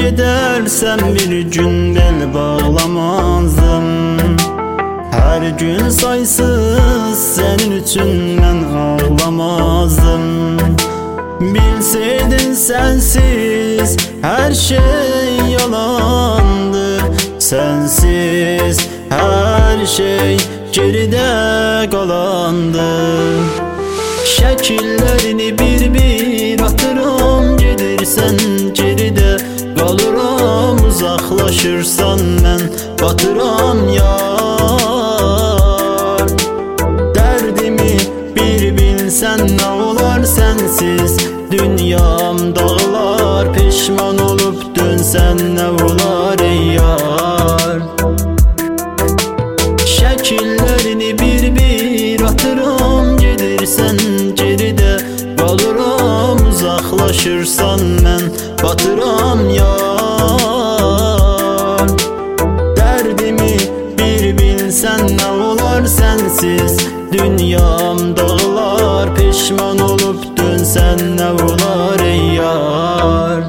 gidersen bir gün bel bağlamazdım. Her gün saysız senin için ben ağlamazdım. Bilseydin sensiz her şey yalandı. Sensiz her şey geride kalandı. Şekillerini bir bir atıram, gidersen geride kalıram. Uzaklaşırsan ben batıram yar. Derdimi bir bilsen ne olar sensiz. Dünyam dağlar, pişman olup dönsen ne olar ey yar. Şekillerini bir bir atıram, gidersen geride kalıram. Uzaklaşırsan ben batıram yar. Derdimi bir bilsen ne olar sensiz. Dünyam dağlar, pişman olup dönsen ne olar ey yar.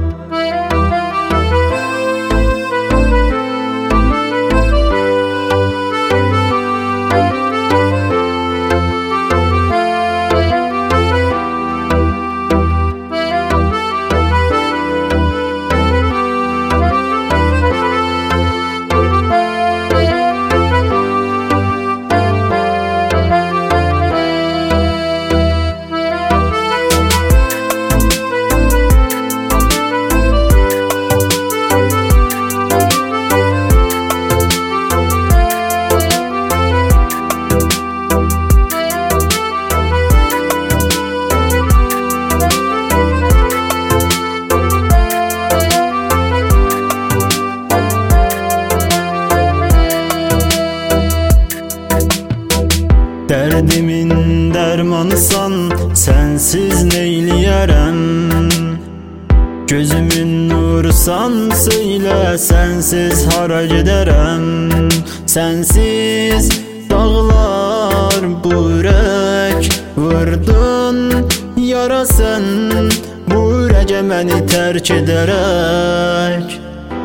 Derdimin dermanısan sensiz neyleyerem. Gözümün nurusan söyle sensiz hara giderem. Sensiz dağlar burek vurdun yara sen. Burece beni terk ederek.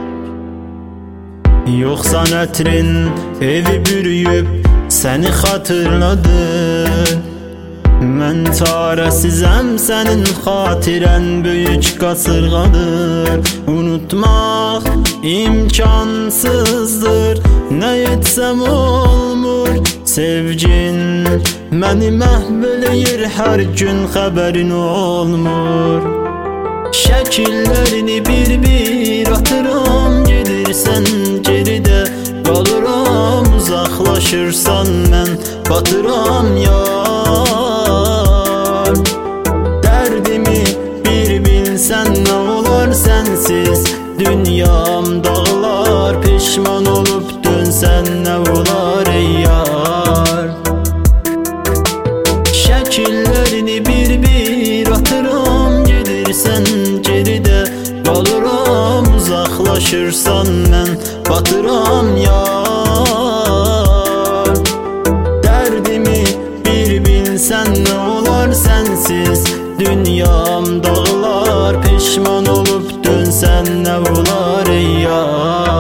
Yoksa netrin evi bürüyüp seni hatırladı. Ben çaresizem, senin hatiren büyük kasırgadır. Unutmak imkansızdır, ne etsem olmur. Sevgin beni məhvələyir, her gün haberin olmur. Şekillerini bir bir atıram, gidersen geride kalıram. Uzaklaşırsan ben batıram yar. Derdimi bir bilsen ne olar sensiz. Dünyam dağlar, pişman olup dönsen ne olar ey yar. Şekillerini bir bir atıram, gidersen geride kalıram. Uzaklaşırsan ben batıram yar. Derdimi bir bilsen ne olar sensiz. Dünyam dağlar, pişman olup dönsen ne olar ey yar.